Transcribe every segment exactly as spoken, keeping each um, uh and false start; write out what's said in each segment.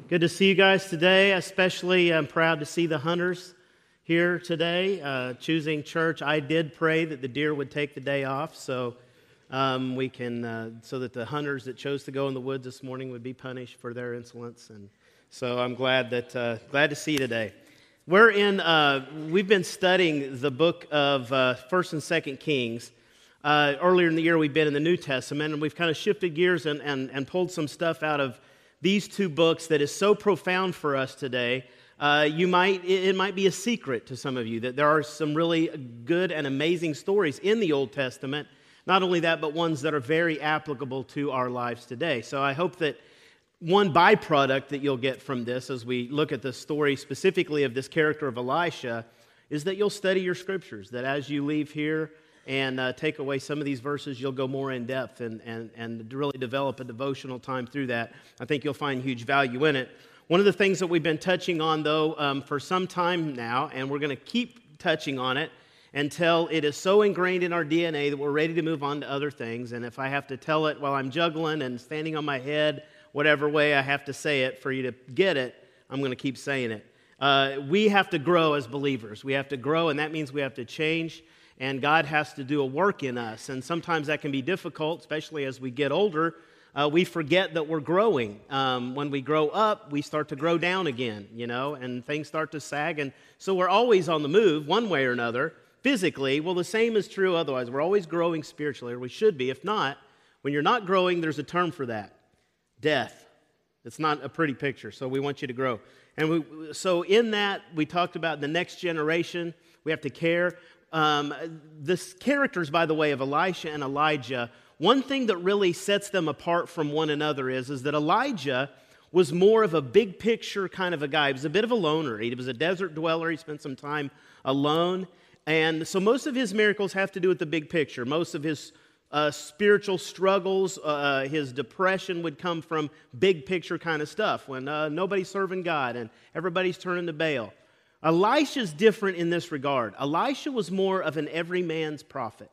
Good to see you guys today. Especially, I'm proud to see the hunters here today, uh, choosing church. I did pray that the deer would take the day off, so um, we can, uh, so that the hunters that chose to go in the woods this morning would be punished for their insolence. And so I'm glad that uh, glad to see you today. We're in. Uh, we've been studying the book of uh, First and Second Kings. Uh, earlier in the year, we've been in the New Testament, and we've kind of shifted gears and and, and pulled some stuff out of these two books that is so profound for us today. Uh, you might it might be a secret to some of you that there are some really good and amazing stories in the Old Testament. Not only that, but ones that are very applicable to our lives today. So I hope that one byproduct that you'll get from this as we look at the story specifically of this character of Elisha is that you'll study your scriptures, that as you leave here and uh, take away some of these verses, you'll go more in depth and, and, and really develop a devotional time through that. I think you'll find huge value in it. One of the things that we've been touching on, though, um, for some time now, and we're going to keep touching on it until it is so ingrained in our D N A that we're ready to move on to other things. And if I have to tell it while I'm juggling and standing on my head, whatever way I have to say it for you to get it, I'm going to keep saying it. Uh, we have to grow as believers. We have to grow, and that means we have to change. And God has to do a work in us. And sometimes that can be difficult, especially as we get older. Uh, we forget that we're growing. Um, when we grow up, we start to grow down again, you know, and things start to sag. And so we're always on the move, one way or another, physically. Well, the same is true otherwise. We're always growing spiritually, or we should be. If not, when you're not growing, there's a term for that: death. It's not a pretty picture, so we want you to grow. And we, so in that, we talked about the next generation. We have to care. Um, the characters, by the way, of Elisha and Elijah, one thing that really sets them apart from one another is, is that Elijah was more of a big picture kind of a guy. He was a bit of a loner. He was a desert dweller. He spent some time alone. And so most of his miracles have to do with the big picture. Most of his uh, spiritual struggles, uh, his depression would come from big picture kind of stuff when uh, nobody's serving God and everybody's turning to Baal. Elisha's different in this regard. Elisha was more of an everyman's prophet.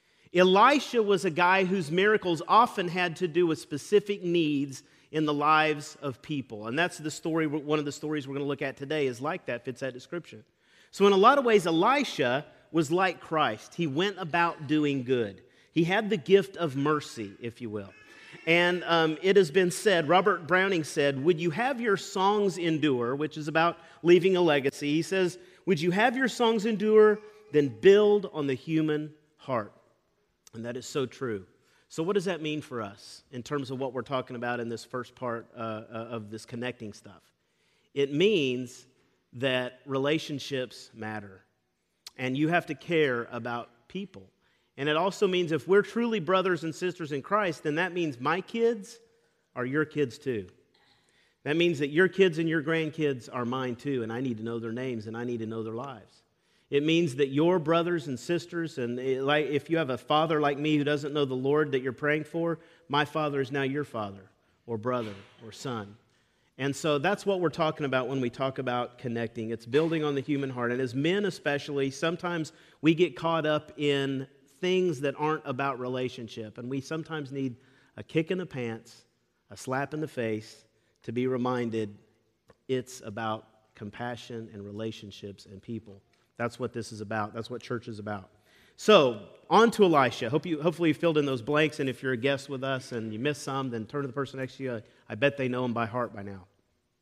Elisha was a guy whose miracles often had to do with specific needs in the lives of people. And that's the story, one of the stories we're going to look at today is like that, fits that description. So in a lot of ways, Elisha was like Christ. He went about doing good. He had the gift of mercy, if you will. And um, it has been said, Robert Browning said, would you have your songs endure, which is about leaving a legacy. He says, would you have your songs endure, then build on the human heart. And that is so true. So what does that mean for us in terms of what we're talking about in this first part uh, of this connecting stuff? It means that relationships matter. And you have to care about people. And it also means if we're truly brothers and sisters in Christ, then that means my kids are your kids too. That means that your kids and your grandkids are mine too, and I need to know their names and I need to know their lives. It means that your brothers and sisters, and it, like if you have a father like me who doesn't know the Lord that you're praying for, my father is now your father or brother or son. And so that's what we're talking about when we talk about connecting. It's building on the human heart. And as men especially, sometimes we get caught up in things that aren't about relationship. And we sometimes need a kick in the pants, a slap in the face to be reminded it's about compassion and relationships and people. That's what this is about. That's what church is about. So, on to Elisha. Hope you, hopefully you filled in those blanks, and if you're a guest with us and you missed some, then turn to the person next to you. I, I bet they know him by heart by now.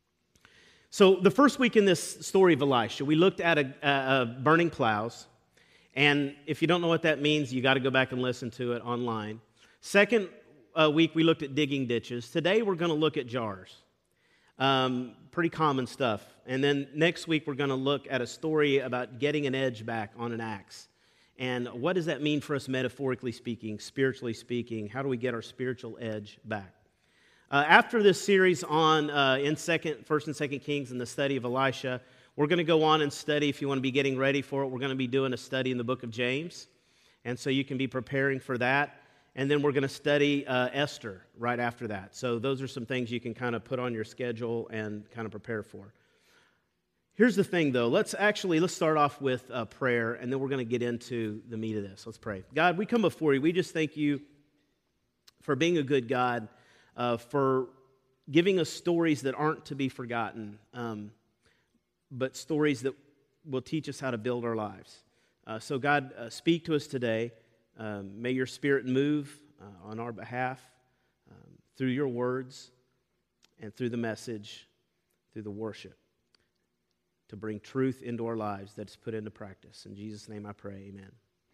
So, the first week in this story of Elisha, we looked at a, a, a burning plows. And if you don't know what that means, you got to go back and listen to it online. Second uh, week, we looked at digging ditches. Today, we're going to look at jars. Um, pretty common stuff. And then next week, we're going to look at a story about getting an edge back on an axe. And what does that mean for us metaphorically speaking, spiritually speaking? How do we get our spiritual edge back? Uh, after this series on uh, in second, First and Second Kings and the study of Elisha, we're going to go on and study, if you want to be getting ready for it, we're going to be doing a study in the book of James. And so you can be preparing for that. And then we're going to study uh, Esther right after that. So those are some things you can kind of put on your schedule and kind of prepare for. Here's the thing, though. Let's actually, let's start off with uh, prayer, and then we're going to get into the meat of this. Let's pray. God, we come before you. We just thank you for being a good God, uh, for giving us stories that aren't to be forgotten, um, but stories that will teach us how to build our lives. Uh, so God, uh, speak to us today. Um, may your Spirit move uh, on our behalf um, through your words and through the message, through the worship, to bring truth into our lives that's put into practice. In Jesus' name I pray, amen.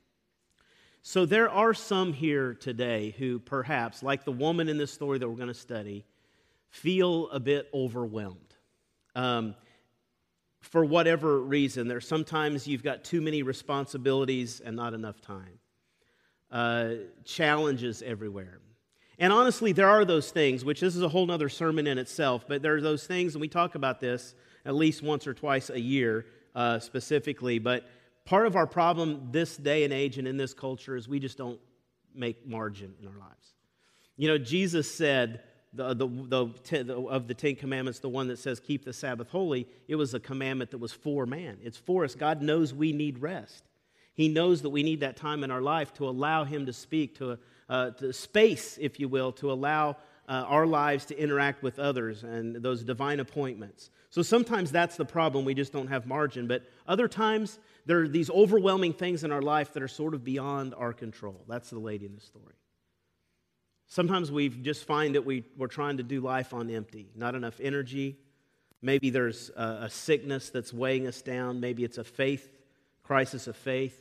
So there are some here today who perhaps, like the woman in this story that we're going to study, feel a bit overwhelmed. Um, for whatever reason, there's sometimes you've got too many responsibilities and not enough time. Uh, challenges everywhere. And honestly, there are those things, which this is a whole other sermon in itself, but there are those things, and we talk about this at least once or twice a year uh, specifically, but part of our problem this day and age and in this culture is we just don't make margin in our lives. You know, Jesus said, the, the, the, the of the Ten Commandments, the one that says keep the Sabbath holy, it was a commandment that was for man. It's for us. God knows we need rest. He knows that we need that time in our life to allow Him to speak, to, uh, to space, if you will, to allow uh, our lives to interact with others and those divine appointments. So sometimes that's the problem. We just don't have margin. But other times, there are these overwhelming things in our life that are sort of beyond our control. That's the lady in the story. Sometimes we just find that we, we're trying to do life on empty, not enough energy. Maybe there's a, a sickness that's weighing us down. Maybe it's a faith, crisis of faith.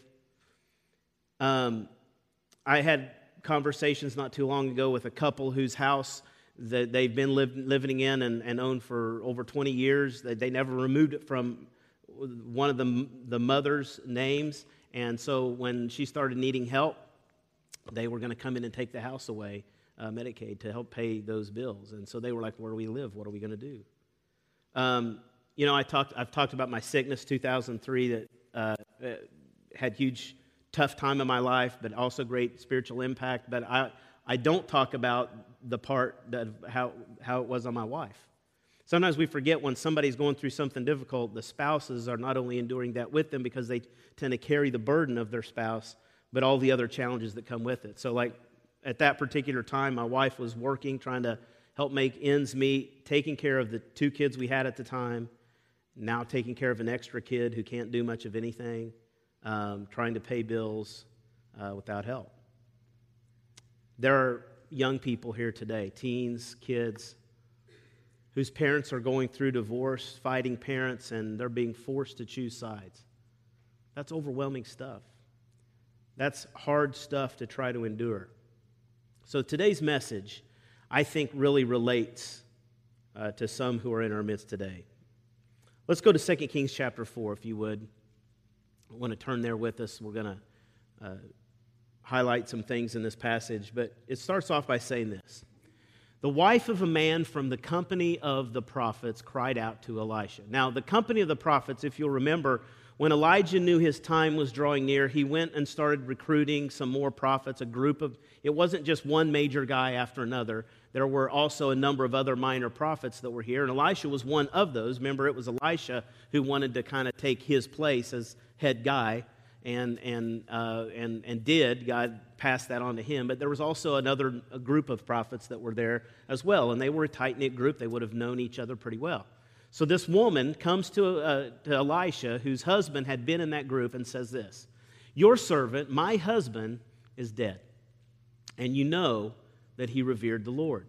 Um, I had conversations not too long ago with a couple whose house that they've been live, living in and, and owned for over twenty years. They, they never removed it from one of the, the mother's names. And so when she started needing help, they were going to come in and take the house away, uh, Medicaid, to help pay those bills. And so they were like, where do we live? What are we going to do? Um, you know, I talked, I've talked about my sickness, two thousand three, that uh, had huge, tough time in my life, but also great spiritual impact. But I, I don't talk about the part that how, how it was on my wife. Sometimes we forget when somebody's going through something difficult, the spouses are not only enduring that with them because they tend to carry the burden of their spouse, but all the other challenges that come with it. So like at that particular time, my wife was working, trying to help make ends meet, taking care of the two kids we had at the time, now taking care of an extra kid who can't do much of anything, um, trying to pay bills uh, without help. There are young people here today, teens, kids, whose parents are going through divorce, fighting parents, and they're being forced to choose sides. That's overwhelming stuff. That's hard stuff to try to endure. So today's message, I think, really relates uh, to some who are in our midst today. Let's go to Second Kings chapter four, if you would. I want to turn there with us. We're going to uh, highlight some things in this passage, but it starts off by saying this. The wife of a man from the company of the prophets cried out to Elisha. Now, the company of the prophets, if you'll remember, when Elijah knew his time was drawing near, he went and started recruiting some more prophets, a group of, it wasn't just one major guy after another. There were also a number of other minor prophets that were here, and Elisha was one of those. Remember, it was Elisha who wanted to kind of take his place as head guy, and and uh, and and did. God passed that on to him. But there was also another a group of prophets that were there as well, and they were a tight-knit group. They would have known each other pretty well. So this woman comes to, uh, to Elisha, whose husband had been in that group, and says this, "Your servant, my husband, is dead, and you know that he revered the Lord."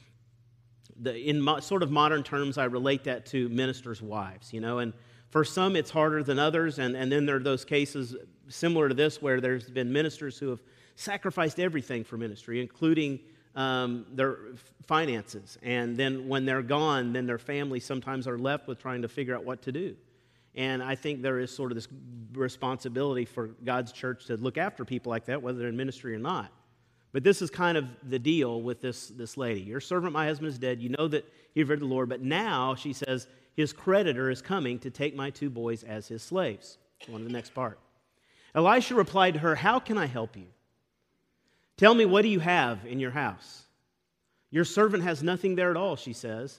The, in mo- sort of modern terms, I relate that to ministers' wives, you know, and for some it's harder than others, and, and then there are those cases similar to this where there's been ministers who have sacrificed everything for ministry, including um, their finances, and then when they're gone, then their families sometimes are left with trying to figure out what to do. And I think there is sort of this responsibility for God's church to look after people like that, whether they're in ministry or not. But this is kind of the deal with this, this lady. Your servant, my husband, is dead. You know that he revered the Lord. But now, she says, his creditor is coming to take my two boys as his slaves. Go on to the next part. Elisha replied to her, "How can I help you? Tell me, what do you have in your house?" "Your servant has nothing there at all," she says,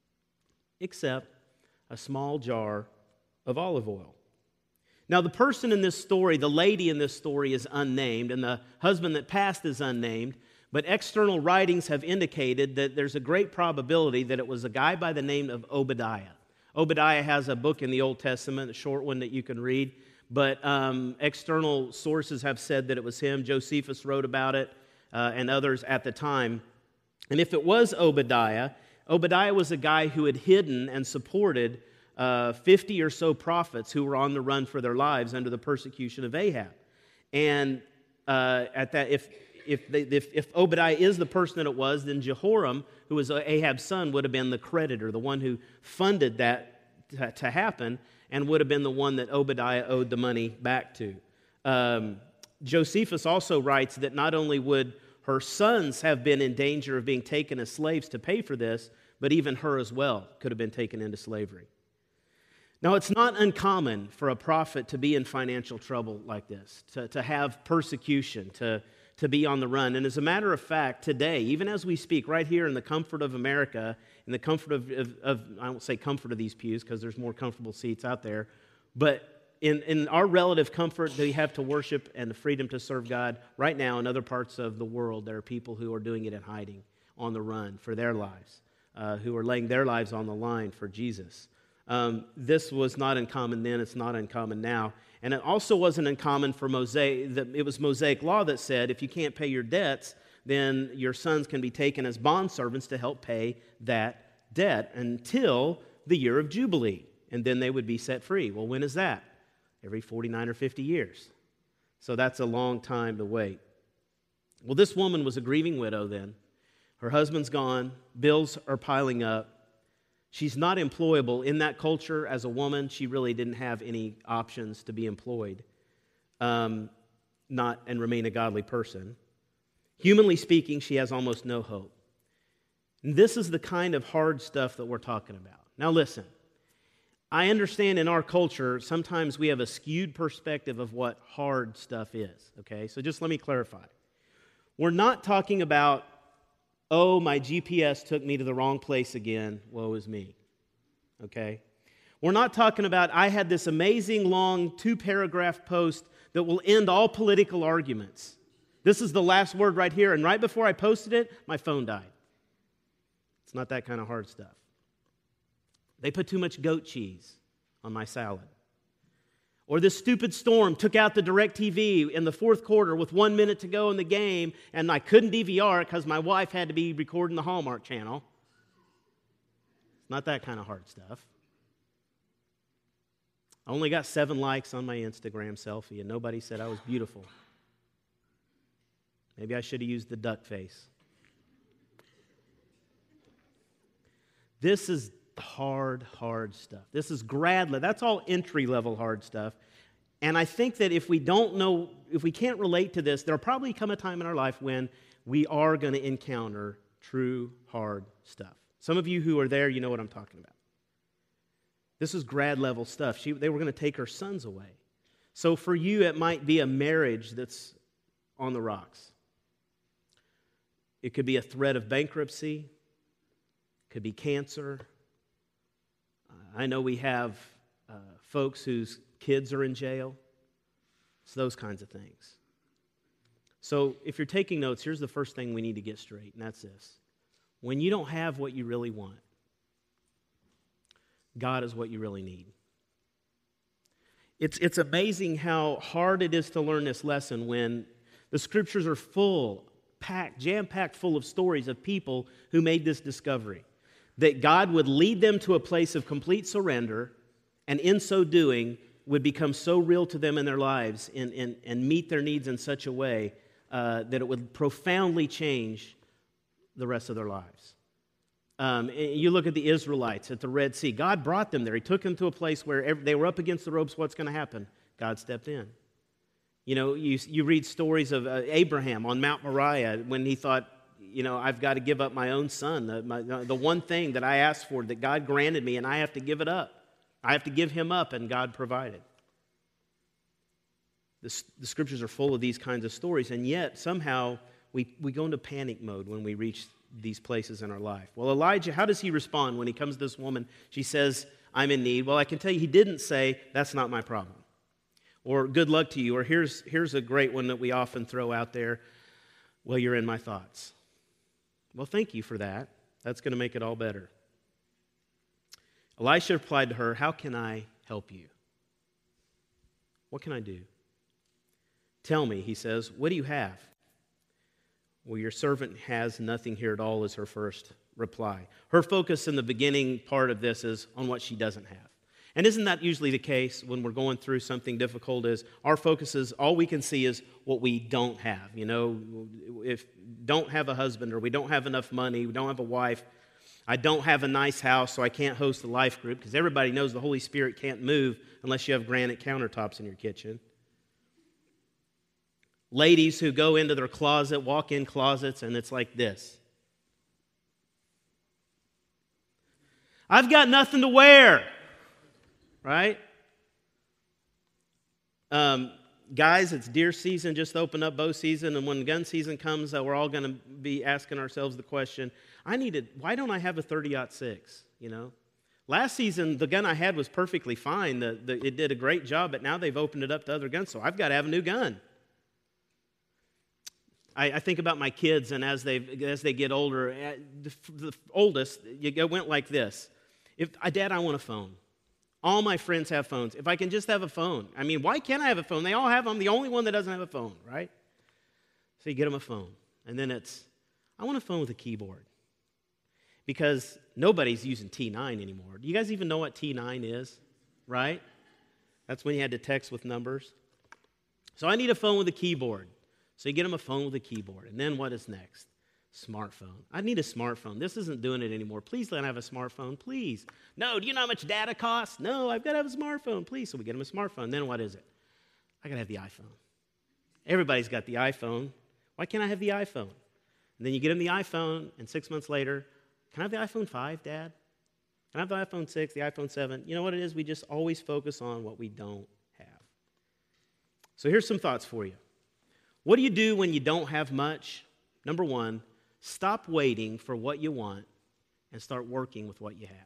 "except a small jar of olive oil." Now, the person in this story, the lady in this story, is unnamed, and the husband that passed is unnamed. But external writings have indicated that there's a great probability that it was a guy by the name of Obadiah. Obadiah has a book in the Old Testament, a short one that you can read, but um, external sources have said that it was him. Josephus wrote about it, uh, and others at the time. And if it was Obadiah, Obadiah was a guy who had hidden and supported uh, fifty or so prophets who were on the run for their lives under the persecution of Ahab. And uh, at that, if if, they, if if Obadiah is the person that it was, then Jehoram, who was Ahab's son, would have been the creditor, the one who funded that to, to happen, and would have been the one that Obadiah owed the money back to. Um, Josephus also writes that not only would her sons have been in danger of being taken as slaves to pay for this, but even her as well could have been taken into slavery. Now, it's not uncommon for a prophet to be in financial trouble like this, to, to have persecution, to, to be on the run. And as a matter of fact, today, even as we speak, right here in the comfort of America, in the comfort of, of, of I won't say comfort of these pews because there's more comfortable seats out there, but in, in our relative comfort that we have to worship and the freedom to serve God, right now in other parts of the world, there are people who are doing it in hiding, on the run for their lives, uh, who are laying their lives on the line for Jesus. Um, this was not uncommon then, it's not uncommon now. And it also wasn't uncommon for Mosaic, it was Mosaic law that said if you can't pay your debts, then your sons can be taken as bondservants to help pay that debt until the year of Jubilee, and then they would be set free. Well, when is that? Every forty-nine or fifty years. So that's a long time to wait. Well, this woman was a grieving widow then. Her husband's gone, bills are piling up. She's not employable. In that culture, as a woman, she really didn't have any options to be employed um, not and remain a godly person. Humanly speaking, she has almost no hope. And this is the kind of hard stuff that we're talking about. Now listen, I understand in our culture, sometimes we have a skewed perspective of what hard stuff is, okay? So just let me clarify. We're not talking about, oh, my G P S took me to the wrong place again, woe is me, okay? We're not talking about, I had this amazing long two-paragraph post that will end all political arguments. This is the last word right here, and right before I posted it, my phone died. It's not that kind of hard stuff. They put too much goat cheese on my salad. Or this stupid storm took out the DirecTV in the fourth quarter with one minute to go in the game, and I couldn't D V R it because my wife had to be recording the Hallmark Channel. It's not that kind of hard stuff. I only got seven likes on my Instagram selfie, and nobody said I was beautiful. Maybe I should have used the duck face. This is hard, hard stuff. This is grad level. That's all entry-level hard stuff. And I think that if we don't know, if we can't relate to this, there'll probably come a time in our life when we are going to encounter true hard stuff. Some of you who are there, you know what I'm talking about. This is grad level stuff. She, they were going to take her sons away. So for you, it might be a marriage that's on the rocks. It could be a threat of bankruptcy. It could be cancer. I know we have uh, folks whose kids are in jail. It's those kinds of things. So if you're taking notes, here's the first thing we need to get straight, and that's this. When you don't have what you really want, God is what you really need. It's, it's amazing how hard it is to learn this lesson when the Scriptures are full, packed, jam-packed full of stories of people who made this discovery. That God would lead them to a place of complete surrender, and in so doing, would become so real to them in their lives and, and, and meet their needs in such a way uh, that it would profoundly change the rest of their lives. Um, you look at the Israelites at the Red Sea. God brought them there. He took them to a place where every, they were up against the ropes. What's going to happen? God stepped in. You know, you, you read stories of uh, Abraham on Mount Moriah when he thought, you know, I've got to give up my own son, the, my, the one thing that I asked for that God granted me, and I have to give it up. I have to give him up, and God provided. The, the Scriptures are full of these kinds of stories, and yet somehow we, we go into panic mode when we reach these places in our life. Well, Elijah, how does he respond when he comes to this woman? She says, I'm in need. Well, I can tell you he didn't say, that's not my problem. Or good luck to you. Or here's, here's a great one that we often throw out there. Well, you're in my thoughts. Well, thank you for that. That's going to make it all better. Elisha replied to her, how can I help you? What can I do? Tell me, he says, what do you have? Well, your servant has nothing here at all, is her first reply. Her focus in the beginning part of this is on what she doesn't have. And isn't that usually the case when we're going through something difficult? Is our focus is all we can see is what we don't have. You know, if don't have a husband, or we don't have enough money, we don't have a wife, I don't have a nice house, so I can't host a life group, because everybody knows the Holy Spirit can't move unless you have granite countertops in your kitchen. Ladies who go into their closet, walk-in closets, and it's like this. I've got nothing to wear. Right? Um, guys, it's deer season, just opened up bow season, and when gun season comes, uh, we're all going to be asking ourselves the question, I needed, why don't I have a thirty aught six, you know? Last season, the gun I had was perfectly fine. The, the, it did a great job, but now they've opened it up to other guns, so I've got to have a new gun. I, I think about my kids, and as they as they get older, the, the oldest, it went like this. If Dad, I want a phone. All my friends have phones. If I can just have a phone. I mean, why can't I have a phone? They all have them. I'm the only one that doesn't have a phone, right? So you get them a phone. And then it's, I want a phone with a keyboard. Because nobody's using T nine anymore. Do you guys even know what T nine is? Right? That's when you had to text with numbers. So I need a phone with a keyboard. So you get them a phone with a keyboard. And then what is next? Smartphone. I need a smartphone. This isn't doing it anymore. Please let me have a smartphone, please. No, do you know how much data costs? No, I've got to have a smartphone, please. So we get them a smartphone. Then what is it? I got to have the iPhone. Everybody's got the iPhone. Why can't I have the iPhone? And then you get them the iPhone, and six months later, can I have the iPhone five, Dad? Can I have the iPhone six, the iPhone seven? You know what it is? We just always focus on what we don't have. So here's some thoughts for you. What do you do when you don't have much? Number one, stop waiting for what you want and start working with what you have.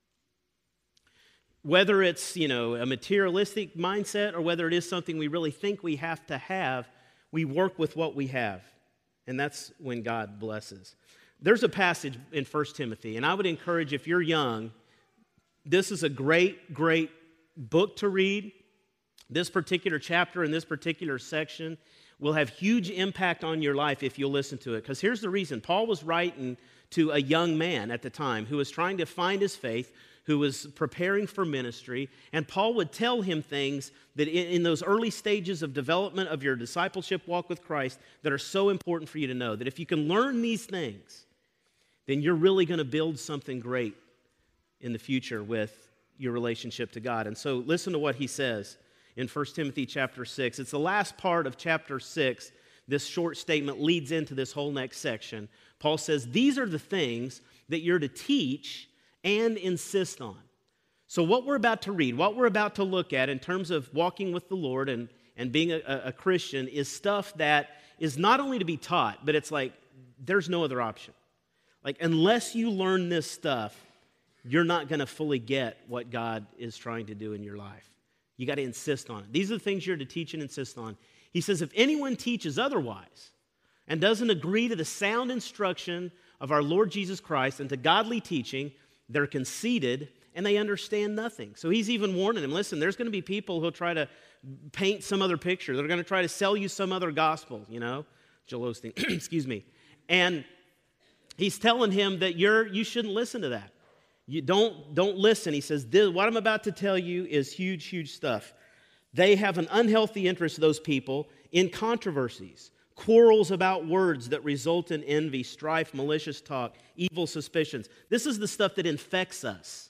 Whether it's, you know, a materialistic mindset or whether it is something we really think we have to have, we work with what we have. And that's when God blesses. There's a passage in First Timothy, and I would encourage, if you're young, this is a great, great book to read. This particular chapter and this particular section will have huge impact on your life if you'll listen to it. Because here's the reason. Paul was writing to a young man at the time who was trying to find his faith, who was preparing for ministry, and Paul would tell him things that in, in those early stages of development of your discipleship walk with Christ that are so important for you to know, that if you can learn these things, then you're really going to build something great in the future with your relationship to God. And so listen to what he says in First Timothy chapter six. It's the last part of chapter six. This short statement leads into this whole next section. Paul says, these are the things that you're to teach and insist on. So what we're about to read, what we're about to look at in terms of walking with the Lord and, and being a, a Christian is stuff that is not only to be taught, but it's like there's no other option. Like unless you learn this stuff, you're not going to fully get what God is trying to do in your life. You got to insist on it. These are the things you're to teach and insist on. He says, if anyone teaches otherwise and doesn't agree to the sound instruction of our Lord Jesus Christ and to godly teaching, they're conceited and they understand nothing. So he's even warning them, listen, there's going to be people who'll try to paint some other picture. They're going to try to sell you some other gospel, you know, Joel Osteen, excuse me. And he's telling him that you're you shouldn't listen to that. You don't, don't listen. He says, what I'm about to tell you is huge, huge stuff. They have an unhealthy interest, those people, in controversies, quarrels about words that result in envy, strife, malicious talk, evil suspicions. This is the stuff that infects us,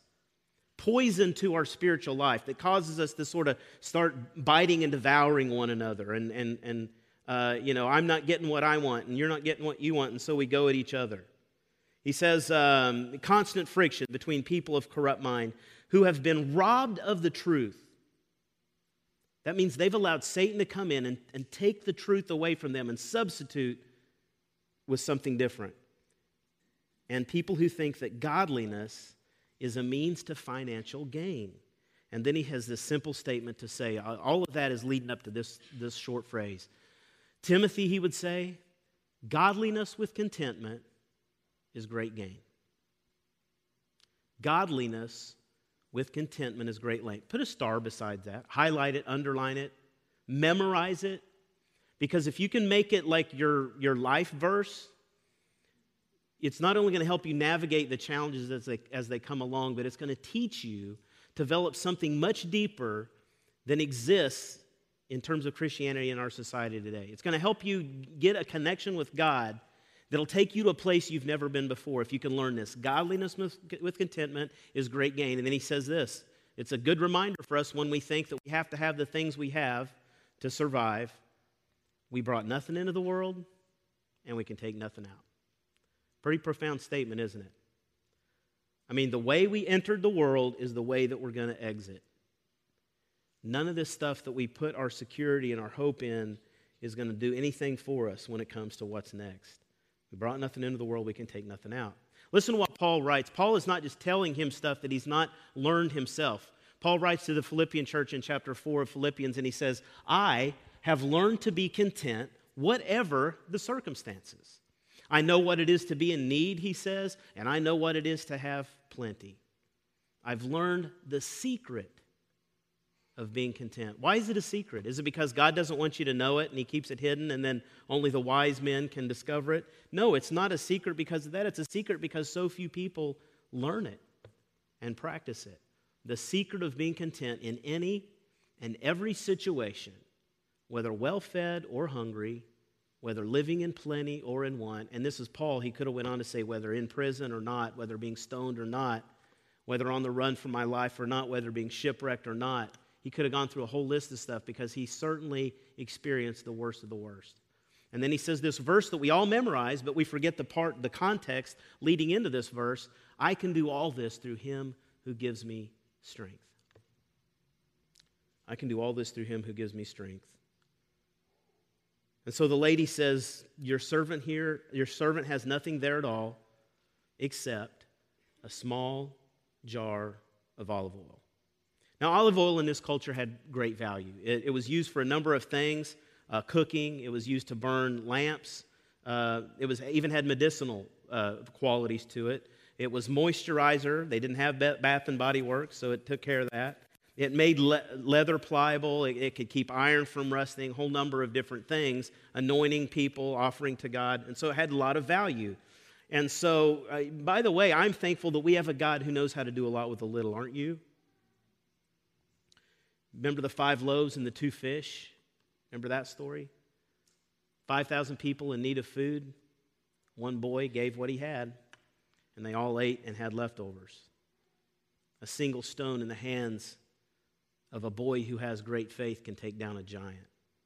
poison to our spiritual life, that causes us to sort of start biting and devouring one another. And, and, and uh, you know, I'm not getting what I want, and you're not getting what you want, and so we go at each other. He says, um, constant friction between people of corrupt mind who have been robbed of the truth. That means they've allowed Satan to come in and, and take the truth away from them and substitute with something different. And people who think that godliness is a means to financial gain. And then he has this simple statement to say, all of that is leading up to this, this short phrase. Timothy, he would say, Godliness with contentment is great gain. Godliness with contentment is great gain. Put a star beside that. Highlight it, underline it, memorize it. Because if you can make it like your, your life verse, it's not only going to help you navigate the challenges as they, as they come along, but it's going to teach you to develop something much deeper than exists in terms of Christianity in our society today. It's going to help you get a connection with God that'll take you to a place you've never been before if you can learn this. Godliness with contentment is great gain. And then he says this. It's a good reminder for us when we think that we have to have the things we have to survive. We brought nothing into the world, and we can take nothing out. Pretty profound statement, isn't it? I mean, the way we entered the world is the way that we're going to exit. None of this stuff that we put our security and our hope in is going to do anything for us when it comes to what's next. We brought nothing into the world, we can take nothing out. Listen to what Paul writes. Paul is not just telling him stuff that he's not learned himself. Paul writes to the Philippian church in chapter four of Philippians, and he says, I have learned to be content whatever the circumstances. I know what it is to be in need, he says, and I know what it is to have plenty. I've learned the secret of being content. Why is it a secret? Is it because God doesn't want you to know it and he keeps it hidden and then only the wise men can discover it? No, it's not a secret because of that. It's a secret because so few people learn it and practice it. The secret of being content in any and every situation, whether well-fed or hungry, whether living in plenty or in want. And this is Paul. He could have went on to say whether in prison or not, whether being stoned or not, whether on the run for my life or not, whether being shipwrecked or not. He could have gone through a whole list of stuff because he certainly experienced the worst of the worst. And then he says this verse that we all memorize, but we forget the part, the context leading into this verse. I can do all this through him who gives me strength. I can do all this through him who gives me strength. And so the lady says, your servant here, your servant has nothing there at all except a small jar of olive oil. Now, olive oil in this culture had great value. It, it was used for a number of things, uh, cooking. It was used to burn lamps. Uh, it was even had medicinal uh, qualities to it. It was moisturizer. They didn't have Bath and Body Works, so it took care of that. It made le- leather pliable. It, it could keep iron from rusting, a whole number of different things, anointing people, offering to God. And so it had a lot of value. And so, uh, by the way, I'm thankful that we have a God who knows how to do a lot with a little, aren't you? Remember the five loaves and the two fish? Remember that story? five thousand people in need of food. One boy gave what he had, and they all ate and had leftovers. A single stone in the hands of a boy who has great faith can take down a giant.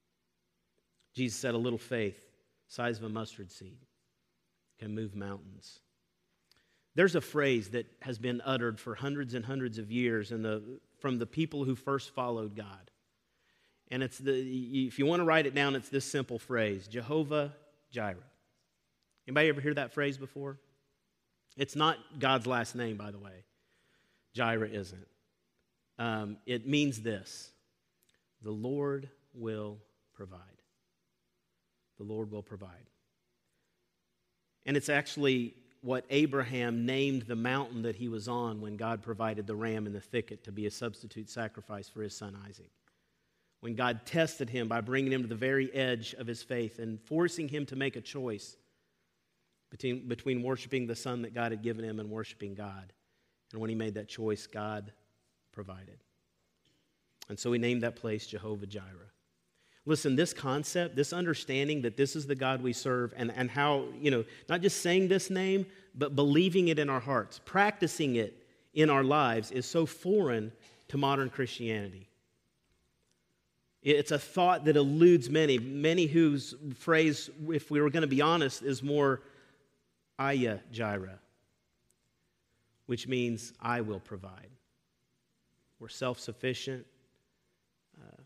Jesus said a little faith, size of a mustard seed, can move mountains. There's a phrase that has been uttered for hundreds and hundreds of years in the, from the people who first followed God. And it's the, if you want to write it down, it's this simple phrase, Jehovah Jireh. Anybody ever hear that phrase before? It's not God's last name, by the way. Jireh isn't. Um, it means this: the Lord will provide. The Lord will provide. And it's actually what Abraham named the mountain that he was on when God provided the ram in the thicket to be a substitute sacrifice for his son Isaac. When God tested him by bringing him to the very edge of his faith and forcing him to make a choice between, between worshiping the son that God had given him and worshiping God. And when he made that choice, God provided. And so he named that place Jehovah Jireh. Listen, this concept, this understanding that this is the God we serve, and, and how, you know, not just saying this name, but believing it in our hearts, practicing it in our lives is so foreign to modern Christianity. It's a thought that eludes many, many whose phrase, if we were going to be honest, is more Ayah Jireh, which means I will provide. We're self-sufficient. Uh,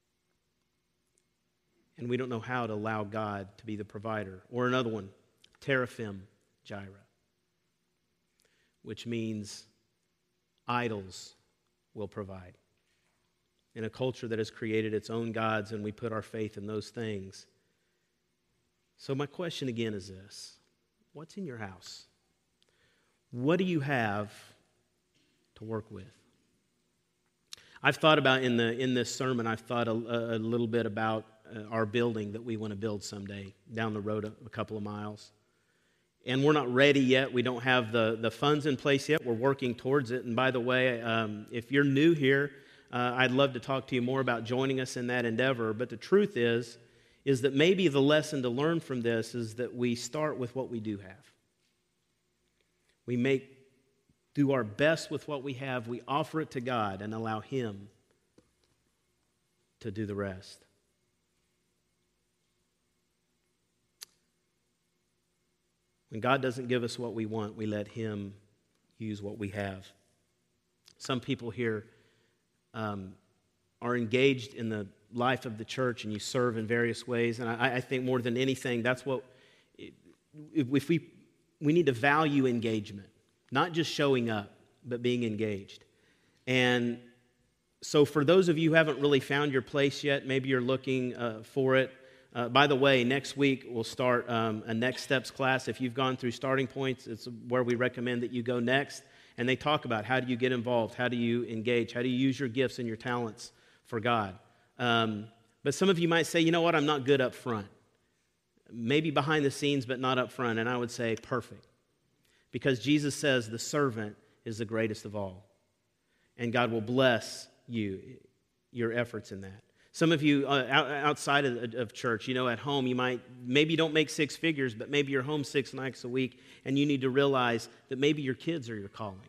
And we don't know how to allow God to be the provider. Or another one, Teraphim Jireh, which means idols will provide. In a culture that has created its own gods and we put our faith in those things, So my question again is this. What's in your house? What do you have to work with? I've thought about in the in this sermon, I've thought a, a little bit about uh, our building that we want to build someday down the road a, a couple of miles. And we're not ready yet. We don't have the, the funds in place yet. We're working towards it. And by the way, um, if you're new here, uh, I'd love to talk to you more about joining us in that endeavor. But the truth is, is that maybe the lesson to learn from this is that we start with what we do have. We make do our best with what we have. We offer it to God and allow Him to do the rest. When God doesn't give us what we want, we let Him use what we have. Some people here um, are engaged in the life of the church, and you serve in various ways. And I, I think more than anything, that's what if we we need to value engagement, not just showing up, but being engaged. And so, for those of you who haven't really found your place yet, maybe you're looking uh, for it. Uh, by the way, next week we'll start um, a Next Steps class. If you've gone through Starting Points, it's where we recommend that you go next. And they talk about how do you get involved, how do you engage, how do you use your gifts and your talents for God. Um, but some of you might say, you know what, I'm not good up front. Maybe behind the scenes, but not up front. And I would say, perfect. Because Jesus says the servant is the greatest of all. And God will bless you, your efforts in that. Some of you uh, outside of, of church, you know, at home, you might, maybe you don't make six figures, but maybe you're home six nights a week, and you need to realize that maybe your kids are your calling.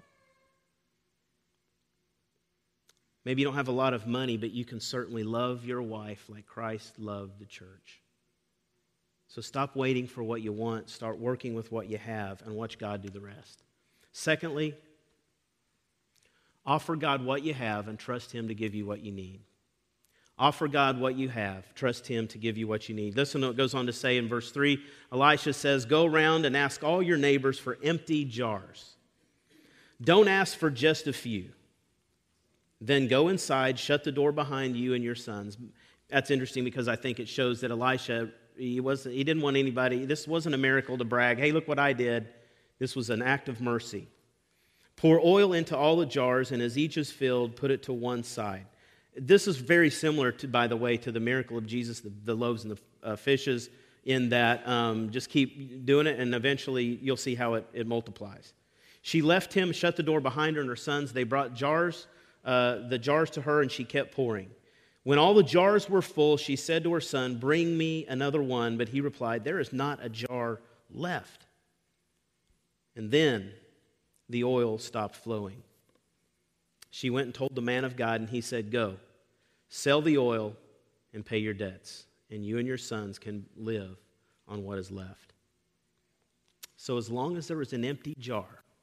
Maybe you don't have a lot of money, but you can certainly love your wife like Christ loved the church. So stop waiting for what you want. Start working with what you have and watch God do the rest. Secondly, offer God what you have and trust Him to give you what you need. Offer God what you have. Trust Him to give you what you need. Listen to what it goes on to say in verse three. Elisha says, go around and ask all your neighbors for empty jars. Don't ask for just a few. Then go inside, shut the door behind you and your sons. That's interesting because I think it shows that Elisha, he, wasn't, he didn't want anybody, this wasn't a miracle to brag. Hey, look what I did. This was an act of mercy. Pour oil into all the jars, and as each is filled, put it to one side. This is very similar, to, by the way, to the miracle of Jesus, the, the loaves and the uh, fishes, in that um, just keep doing it, and eventually you'll see how it, it multiplies. She left him, shut the door behind her and her sons. They brought jars, uh, the jars to her, and she kept pouring. When all the jars were full, she said to her son, bring me another one. But he replied, there is not a jar left. And then the oil stopped flowing. She went and told the man of God, and he said, go, sell the oil and pay your debts, and you and your sons can live on what is left. So as long as there was an empty jar,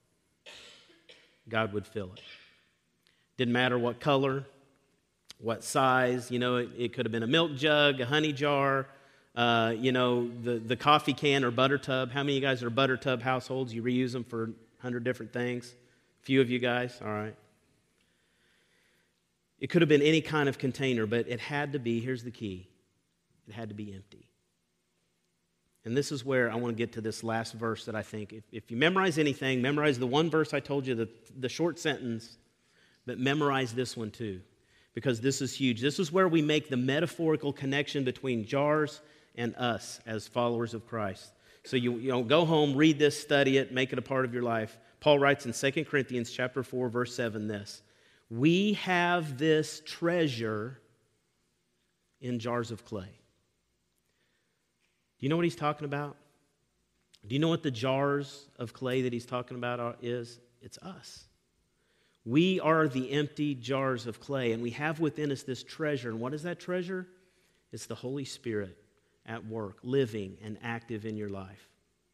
God would fill it. Didn't matter what color, what size. You know, it, it could have been a milk jug, a honey jar, uh, you know, the, the coffee can or butter tub. How many of you guys are butter tub households? You reuse them for a hundred different things? A few of you guys? All right. It could have been any kind of container, but it had to be, here's the key, it had to be empty. And this is where I want to get to this last verse that I think, if, if you memorize anything, memorize the one verse I told you, the, the short sentence, but memorize this one too, because this is huge. This is where we make the metaphorical connection between jars and us as followers of Christ. So you, you know, go home, read this, study it, make it a part of your life. Paul writes in Second Corinthians chapter four, verse seven this, we have this treasure in jars of clay. Do you know what he's talking about? Do you know what the jars of clay that he's talking about are, is? It's us. We are the empty jars of clay, and we have within us this treasure. And what is that treasure? It's the Holy Spirit at work, living and active in your life.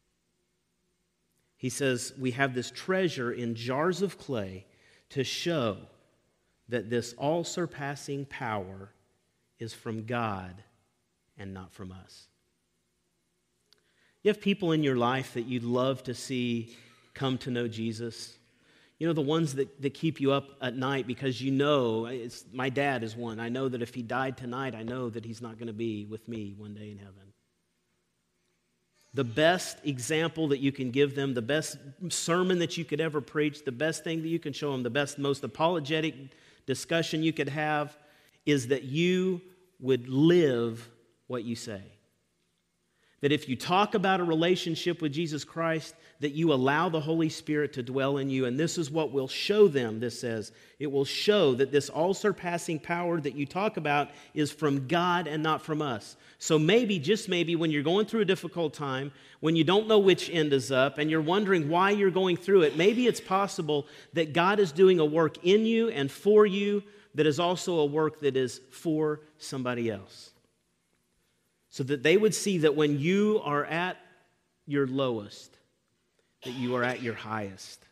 He says we have this treasure in jars of clay to show that this all-surpassing power is from God and not from us. You have people in your life that you'd love to see come to know Jesus. You know, the ones that, that keep you up at night because you know, it's, my dad is one. I know that if he died tonight, I know that he's not going to be with me one day in heaven. the best example that you can give them, the best sermon that you could ever preach, the best thing that you can show them, the best, most apologetic discussion you could have is that you would live what you say. That if you talk about a relationship with Jesus Christ, that you allow the Holy Spirit to dwell in you. And this is what will show them, this says. It will show that this all-surpassing power that you talk about is from God and not from us. So maybe, just maybe, when you're going through a difficult time, when you don't know which end is up, and you're wondering why you're going through it, maybe it's possible that God is doing a work in you and for you that is also a work that is for somebody else. So that they would see that when you are at your lowest, that you are at your highest.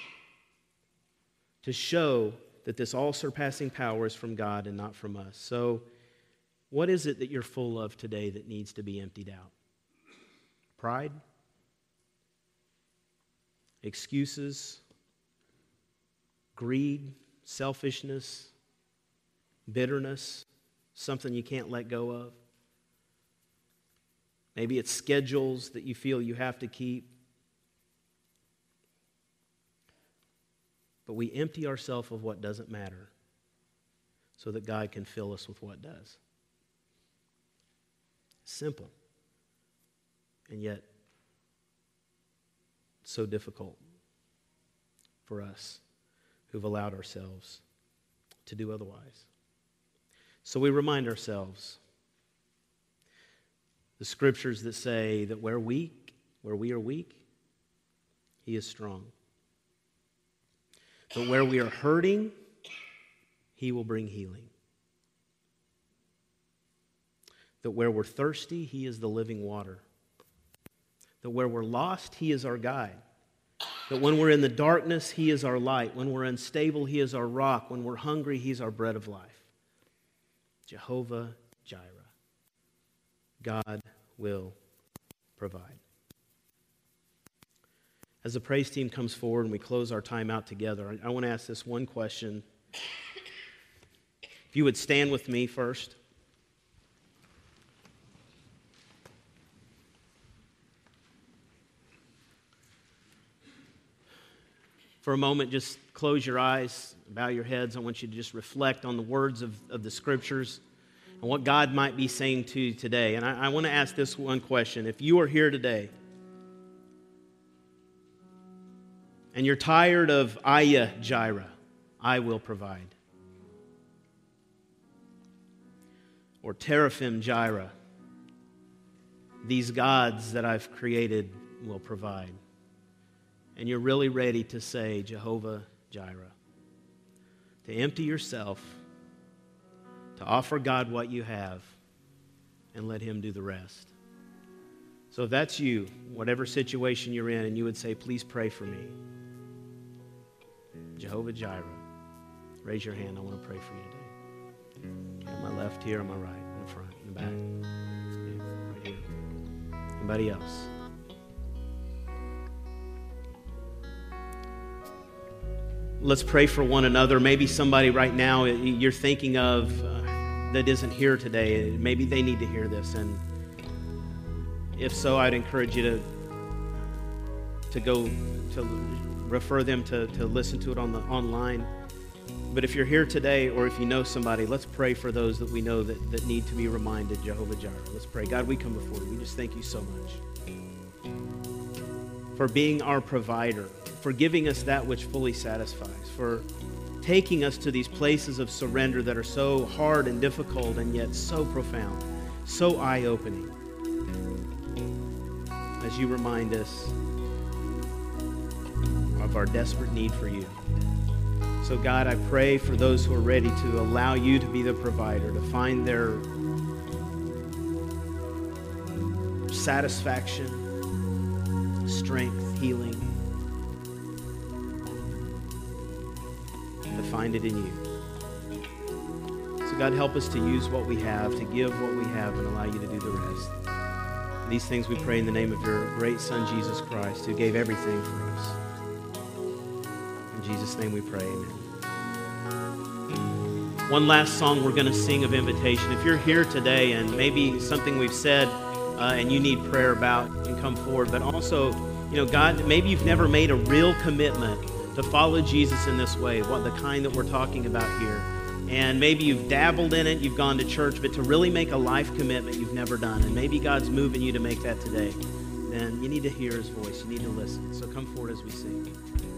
To show that this all-surpassing power is from God and not from us. So, what is it that you're full of today that needs to be emptied out? Pride? Excuses? Greed? Selfishness? Bitterness? Something you can't let go of? Maybe it's schedules that you feel you have to keep. But we empty ourselves of what doesn't matter so that God can fill us with what does. Simple. And yet, so difficult for us who've allowed ourselves to do otherwise. So we remind ourselves the scriptures that say that where weak, where we are weak, He is strong. But where we are hurting, He will bring healing. That where we're thirsty, He is the living water. That where we're lost, He is our guide. That when we're in the darkness, He is our light. When we're unstable, He is our rock. When we're hungry, He's our bread of life. Jehovah Jireh. God will provide. As the praise team comes forward and we close our time out together, I, I want to ask this one question. If you would stand with me first. For a moment, just close your eyes, bow your heads. I want you to just reflect on the words of, of the Scriptures and what God might be saying to you today. And I, I want to ask this one question. If you are here today and you're tired of Ayah Jireh, I will provide, or Teraphim Jireh, these gods that I've created will provide, and you're really ready to say Jehovah Jireh, to empty yourself, to offer God what you have, and let Him do the rest. So if that's you, whatever situation you're in, and you would say, please pray for me, Jehovah Jireh, raise your hand. I want to pray for you today. On my left here, on my right, in the front, in the back. Okay, right here. Anybody else? Let's pray for one another. Maybe somebody right now you're thinking of uh, that isn't here today. Maybe they need to hear this. And if so, I'd encourage you to to go to refer them to, to listen to it on the online. But if you're here today, or if you know somebody, let's pray for those that we know that, that need to be reminded, Jehovah Jireh. Let's pray. God, we come before you. We just thank you so much for being our provider, for giving us that which fully satisfies, for taking us to these places of surrender that are so hard and difficult and yet so profound, so eye-opening, as you remind us of our desperate need for you. So God, I pray for those who are ready to allow you to be the provider, to find their satisfaction, strength, healing, and to find it in you. So God, help us to use what we have, to give what we have, and allow you to do the rest. These things we pray in the name of your great Son, Jesus Christ, who gave everything for us. In Jesus' name we pray, amen. One last song we're going to sing of invitation. If you're here today and maybe something we've said uh, and you need prayer about, you can come forward. But also, you know, God, maybe you've never made a real commitment to follow Jesus in this way, what the kind that we're talking about here. And maybe you've dabbled in it, you've gone to church, but to really make a life commitment you've never done, and maybe God's moving you to make that today, then you need to hear his voice. You need to listen. So come forward as we sing.